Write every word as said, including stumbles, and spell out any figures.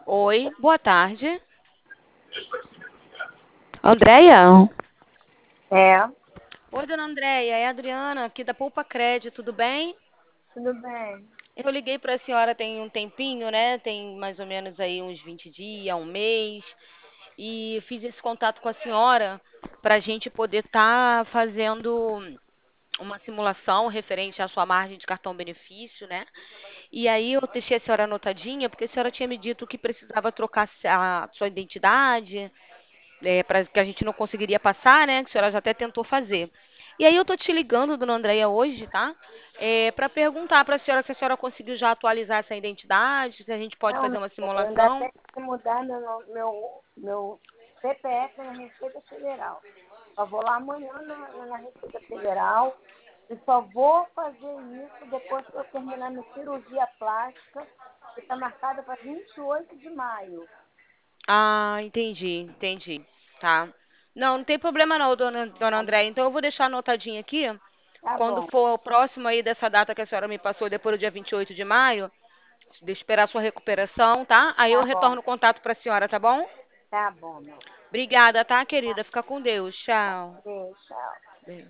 Oi, boa tarde. Andréia? É, Oi, dona Andréia, é a Adriana, aqui da Poupa Crédito, tudo bem? tudo bem. Eu liguei para a senhora tem um tempinho, né? Tem mais ou menos aí uns vinte dias, um mês, e fiz esse contato com a senhora para a gente poder estar fazendo uma simulação referente à sua margem de cartão benefício, né? E aí eu deixei a senhora anotadinha, porque a senhora tinha me dito que precisava trocar a sua identidade, é, para que a gente não conseguiria passar, né? Que a senhora já até tentou fazer. E aí eu tô te ligando, dona Andréia, hoje, tá? É, para perguntar para a senhora se a senhora conseguiu já atualizar essa identidade, se a gente pode Não, fazer não, uma eu ainda simulação. tenho que mudar meu, no- meu, meu C P F na Receita Federal. Só vou lá amanhã na, na Receita Federal e só vou fazer isso depois que eu terminar minha cirurgia plástica, que está marcada para vinte e oito de maio. Ah, entendi, entendi. Tá. Não, não tem problema não, dona, dona Tá, Andréia. Então eu vou deixar anotadinho aqui. tá Quando bom, for próximo aí dessa data que a senhora me passou, depois do dia vinte e oito de maio, de esperar a sua recuperação, tá? Aí eu tá bom, retorno o contato para a senhora, tá bom? tá bom, meu. Obrigada, tá, Tá, querida? Fica com Deus. tá. Tchau. Beijo, tchau. Beijo.